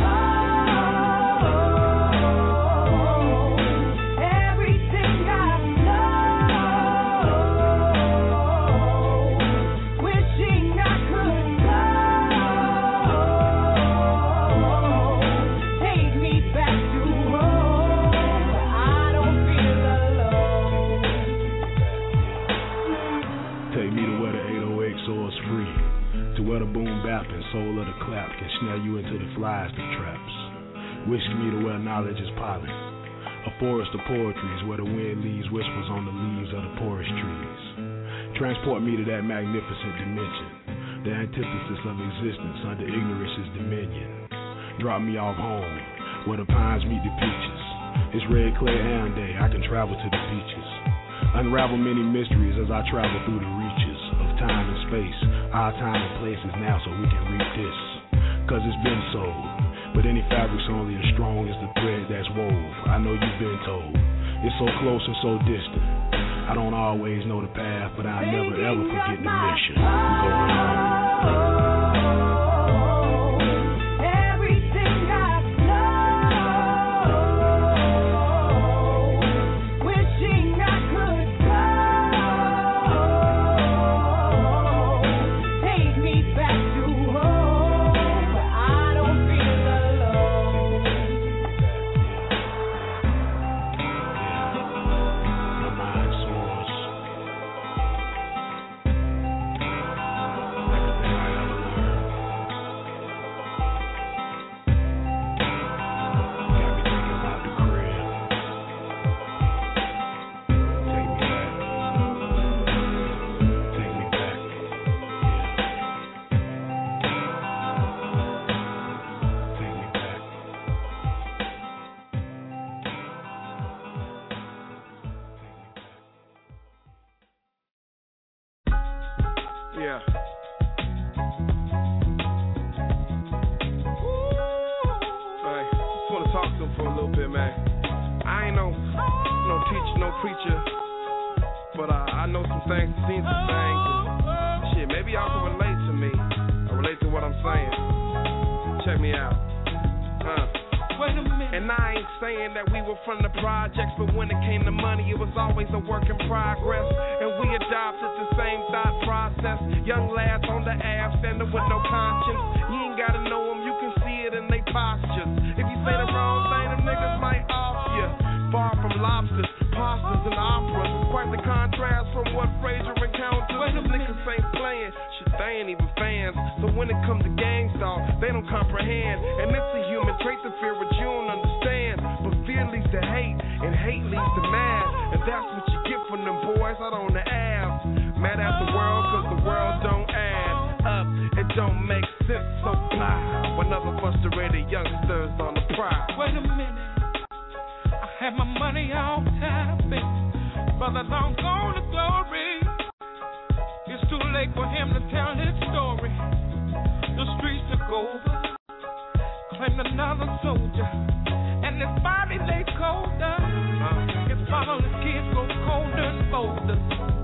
soul of the clap can snare you into the flies that traps. Whisk me to where knowledge is pollen. A forest of poetry is where the wind leaves whispers on the leaves of the poorest trees. Transport me to that magnificent dimension, the antithesis of existence under ignorance's dominion. Drop me off home, where the pines meet the peaches. It's red clay hand day, I can travel to the beaches. Unravel many mysteries as I travel through the reaches of time and space. Our time and place is now so we can reap this. Cause it's been sold, but any fabric's only as strong as the thread that's wove. I know you've been told, it's so close and so distant. I don't always know the path, but I'll never ever forget the mission. I'm going home. Hey, just wanna talk to him for a little bit, man. I ain't no, no teacher, no preacher, but uh, I know some things, seen some things, and shit, maybe y'all can relate to me, or relate to what I'm saying. Check me out. Uh. Wait a minute. And I ain't saying that we were from the projects, but when it came to money, it was always a work in progress. And we adopted the same thought process. Young lads on the app, standing with no conscience. You ain't gotta know them, you can see it in their postures. If you say the wrong thing, them niggas might off you. Far from lobsters, pastas, and operas. Quite the contrast from what Frazier encountered. When them niggas ain't playing, shit, they ain't even fans. So when it comes to gangs, dog, they don't comprehend. And it's a human trait to fear what you don't understand. But fear leads to hate, and hate leads to mad. And that's what you get from them boys out on the app. Mad at the world, cause the world don't add up. It don't make sense, so blah. Another frustrated youngsters on the prowl. Wait a minute. I had my money all tied up, but I don't go to glory. It's too late for him to tell his story. The streets took over, claimed another soldier, and his body lay colder. His fatherless kids go colder and colder.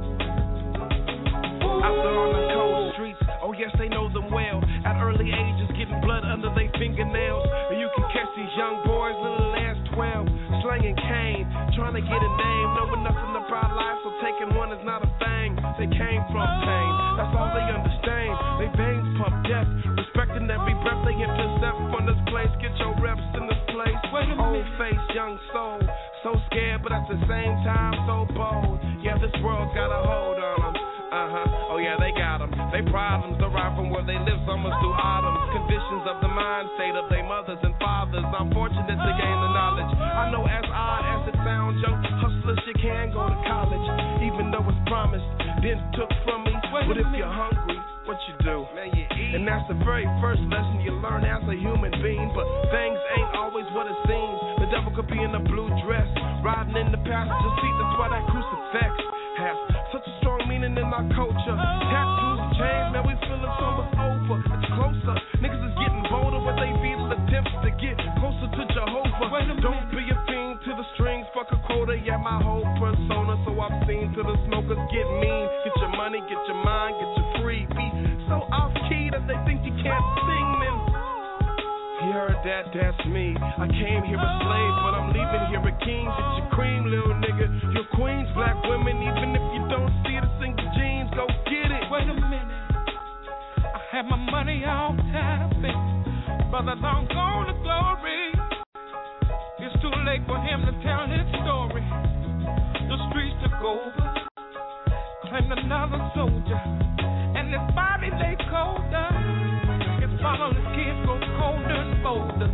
Out there on the cold streets, oh yes, they know them well. At early ages, getting blood under their fingernails. And you can catch these young boys, little as twelve, slanging cane, trying to get a name, knowing nothing about life, so taking one is not a thing. They came from pain, that's all they understand. They veins pump death, respecting every breath they intercept from this place. Get your reps in this place. Old face, young soul, so scared, but at the same time so bold. Yeah, this world's got a hold on them. Uh-huh, oh yeah, they got them. They problems derive from where they live summers through autumns. Conditions of the mind state of their mothers and fathers. I'm fortunate to gain the knowledge. I know as odd as it sounds, young hustlers, you can go to college. Even though it's promised, then took from me. But if you're hungry, what you do? Man, you eat. And that's the very first lesson you learn as a human being. But things ain't always what it seems. The devil could be in a blue dress, riding in the passenger seat. That's why that crucifix has such a strong meaning in our culture. Tattoos and chains, man, we feeling so much over. It's closer. Niggas is getting bolder with they feeble attempts to get closer to Jehovah. Don't be a fiend to the strings, fuck a quota. Yeah, my whole persona, so I've seen to the smokers get mean. Get your money, get your mind, get your free. Be so off key that they think you can't sing them. You heard that, that's me. I came here a slave, but I'm leaving here a king. Get your cream, little nigga. Your queens, black women, even if you don't see the single jeans, go get it. Wait a minute. I had my money all tied up, but I don't go to glory. It's too late for him to tell his story. The streets took over, claimed another soldier, and his body lay colder. His fatherless kids go colder and colder.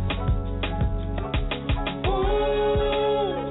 Ooh.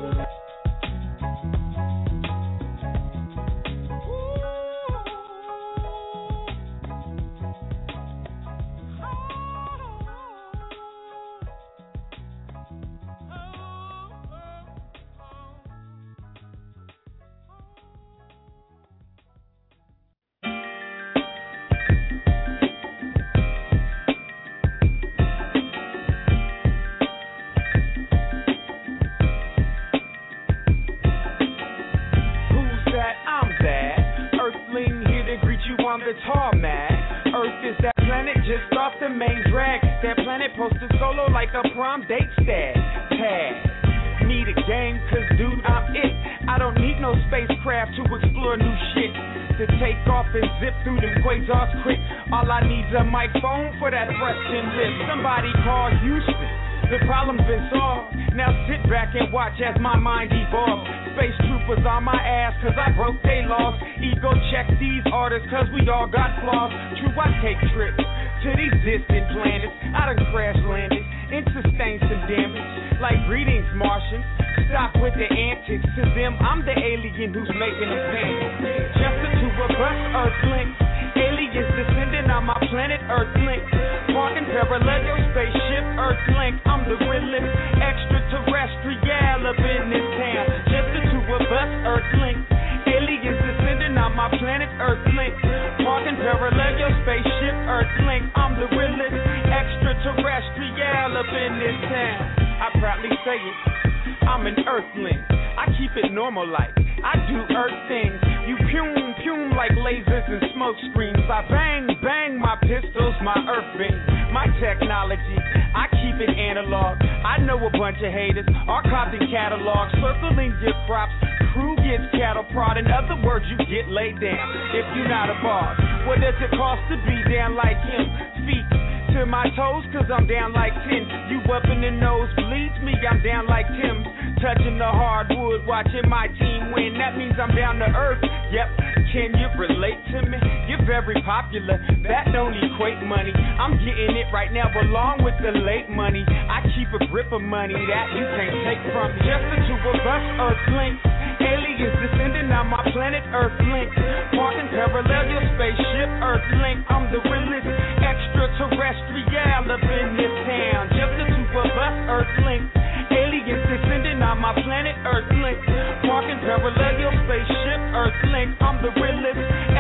On the tarmac, Earth is that planet just off the main drag. That planet posted solo like a prom date stag. Tag. Need a game, cause dude, I'm it. I don't need no spacecraft to explore new shit. To take off and zip through them quasars quick. All I need's a microphone for that Preston lip. Somebody call Houston. The problem's been solved. Now sit back and watch as my mind evolves. Space troopers on my ass cause I broke they laws. Ego check these artists cause we all got flaws. True, I take trips to these distant planets. I done crash landed and sustained some damage. Like greetings, Martian. Stop with the antics. To them, I'm the alien who's making them panic. Just the two of us, Earthlings. Aliens descending on my planet, Earthlink. Walking parallel spaceship, Earthlink. I'm the realest extraterrestrial up in this town. Just the two of us, Earthlink. Aliens descending on my planet, Earthlink. Walking parallel Earthlink, I'm the realest extraterrestrial up in this town. I proudly say it, I'm an Earthling. I keep it normal like I do Earth things. You pume, pume like lasers and smoke screens. I bang, bang my pistols, my Earth beam, my technology. I keep it analog. I know a bunch of haters are copying catalogs, circling your crops. Crew gets cattle prod. In other words, you get laid down if you're not a boss. What does it cost to be down like him? Feet to my toes, cause I'm down like ten. You up in the nose, bleeds me, I'm down like Tim. Touching the hardwood, watching my team win. That means I'm down to earth. Yep, can you relate to me? You're very popular, that don't equate money. I'm getting it right now along with the late money. I keep a grip of money that you can't take from me. Just the two of us, Earthlink. Aliens descending on my planet, Earthlink. Parking parallel your spaceship, Earthlink. I'm the realest extraterrestrial up in this town. Just the two of us, Earthlink. Aliens descending on my planet, Earthlink. Parking parallel your spaceship, Earthlink. I'm the realest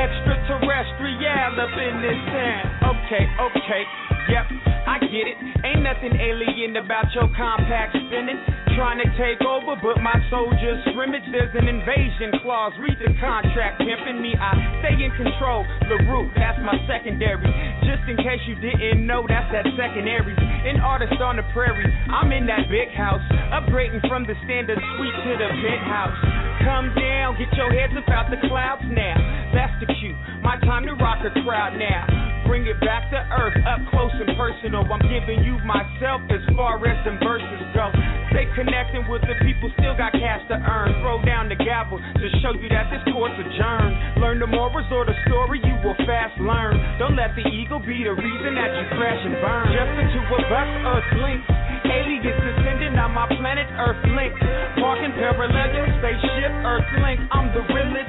extraterrestrial up in this town. Okay, okay, yep, I get it. Ain't nothing alien about your compact spinning. Trying to take over, but my soldiers scrimmage. There's an invasion clause. Read the contract, pimping me. I stay in control. LaRue, that's my secondary. Just in case you didn't know, that's that secondary. An artist on the prairie. I'm in that big house, upgrading from the standard suite to the penthouse. Come down, get your heads up out the clouds now. That's the cue. My time to rock a crowd now. Bring it back to earth, up close and personal. I'm giving you myself as far as them verses go. Stay connecting with the people, still got cash to earn. Throw down the gavel to show you that this course adjourned. Learn the morals or the story, you will fast learn. Don't let the ego be the reason that you crash and burn. Just the two of us, Earthlinks. Aliens descending on my planet, Earthlink. Parking parallel your spaceship, Earthlink. I'm the realest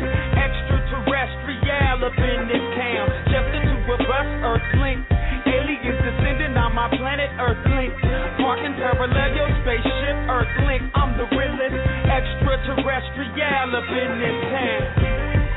extraterrestrial up in this town. Just the two of us, Earthlink. Aliens descending on my planet, Earthlink. Parking parallel your spaceship, Earthlink. I'm the realest extraterrestrial up in this town.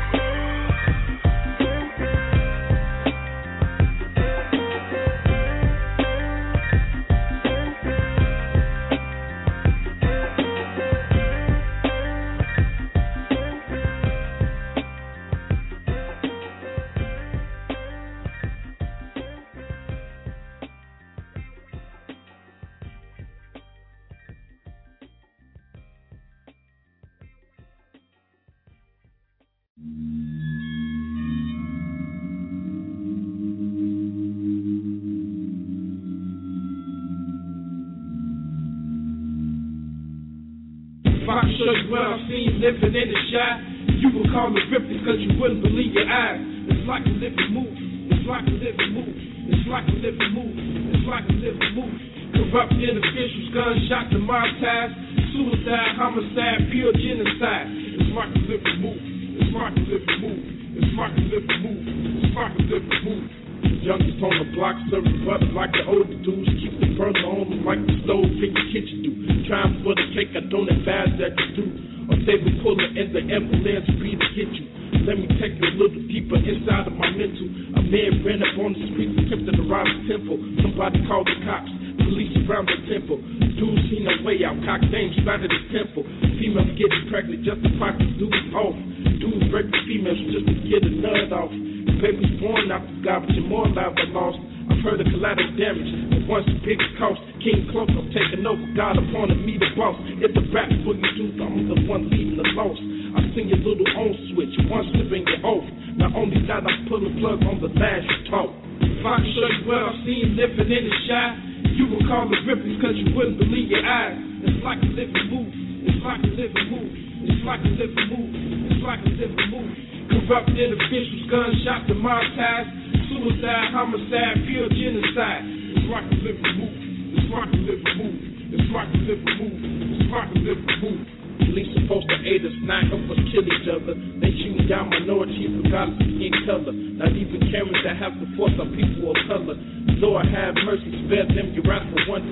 If I could show you what I've seen living in the shot, you would call me ripped because you wouldn't believe your eyes. It's like a living movie. It's like a living movie. It's like a living movie. It's like a living movie. Corrupt individuals, gunshots, demonetized, suicide, homicide, pure genocide. It's like a living movie. It's like a living movie. It's like a living movie. It's like a living movie. Youngest on the block serving butter like the older dudes. Keep the burner on them like the stove in your kitchen do. Trying for the cake, I don't advise that you do. Or they will pull it in the ambulance speed to get you. Let me take you a little deeper inside of my mental. A man ran up on the street, attempted to rob the temple. Somebody called the cops. Police around the temple. Dude seen a way out. Cock dame spotted his temple. Females getting pregnant just to pop the dudes off. Dudes break the females just to get a nut off. Baby's born out the sky, but you're more alive than lost. I've heard of collateral damage, but once the biggest cost. King Cloak, I'm taking over. God appointed me the boss. It's a rap boogie dude, I'm the one leading the loss. I sing your little on switch, one slip and you're off. Not only that, I'm pulling plug on the last you talk. If I can show you what I've seen living in the shot, you would call it ripples because you wouldn't believe your eyes. It's like a living movie. It's like a living movie. It's like a living movie. It's like a living movie. Corrupt individuals, gunshots, demonetized, suicide, homicide, pure genocide. It's like a living movie. It's like a living movie. It's like a living movie. It's like a living movie. Police supposed to aid us, not help us kill each other. They shooting down minorities regardless of skin color. Not even cameras that have to force on people of color. Lord have mercy, spare them your wrathful wonders.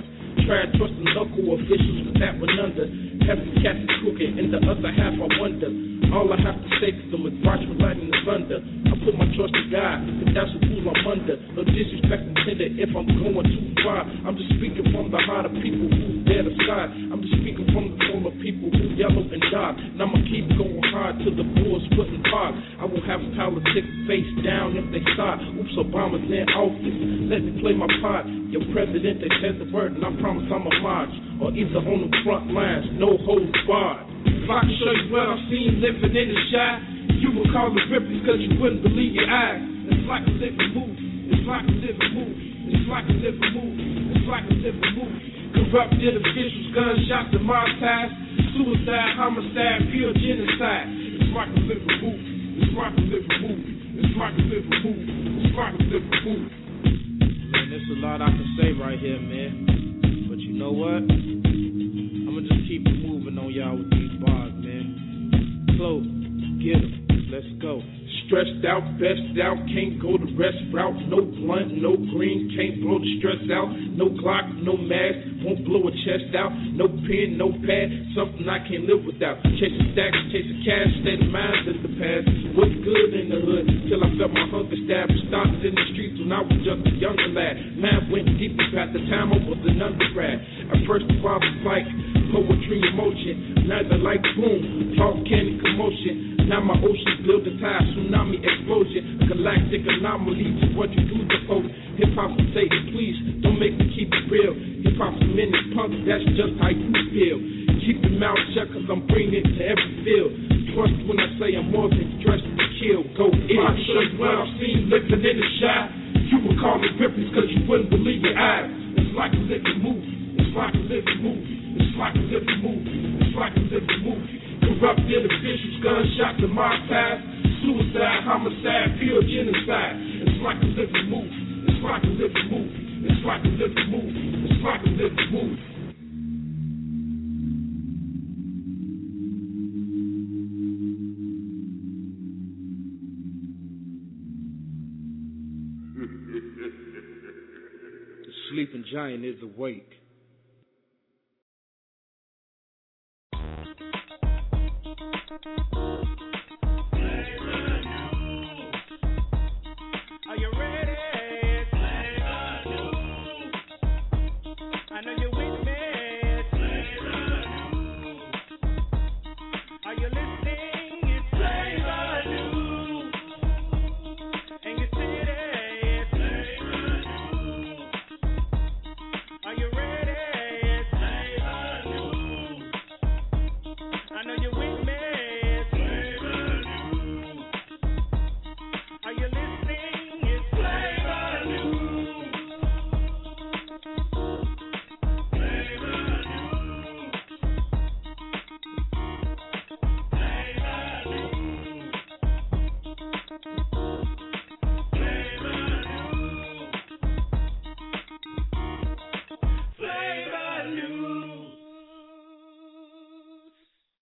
Try to trust the local officials, but that one under. Half the cats is crooked, and the other half I wonder. All I have to say to them is watch me lightning the thunder. I put my trust in God, if that's the rule I'm under. No disrespect intended if I'm going too far. I'm just speaking from the heart of people who dare to side. I'm just speaking from the soul of people who yellow and dark. And I'ma keep going hard till the bull's putting hard. I will have politics face down if they start. Oops, Obama's in office. Let me play my part. Your president, they said the word, and I promise I'ma march. Or either on the front lines, no holds barred. If I can show you what I've seen living in the shy, you would call it ripping because you wouldn't believe your eyes. It's like a living movie. It's like a living movie. It's like a living movie. It's like a living movie. Corrupted officials, gunshots, demonetized, suicide, homicide, pure genocide. It's like a living movie. It's like a living movie. It's like a living movie. It's like a living movie. Man, there's a lot I can say right here, man. But you know what? I'ma just keep it moving on y'all with these bars, man. Close, get 'em. Let's go. Stressed out, best out, can't go the rest route. No blunt, no green, can't blow the stress out. No Glock, no mask, won't blow a chest out. No pen, no pad, something I can't live without. Chasing stacks, chasing cash, state of mind in the past. What's good in the hood, till I felt my hunger stab. Started in the streets when I was just a younger lad. Man went deep at the time I was an undergrad. At first the was like poetry in motion. Now the light boom, talk candy commotion. Now my oceans build a tide, tsunami explosion, galactic anomaly to what you do to folks. Hip hop will say, please don't make me keep it real. Hip hop's a minute punk, that's just how you feel. Keep your mouth shut, cause I'm bringing it to every field. Trust when I say I'm more than dressed to kill. Go in. I can show you what I've seen living in the shy. You would call me rippers cause you wouldn't believe your eyes. It's like a living movie. It's like a living movie. It's like a living movie. It's like a living movie. Corrupted officials, gunshots, demonetized, suicide, homicide, pure genocide. It's like a living movie. It's like a living movie. It's like a living movie. It's like a living movie. The sleeping giant is awake.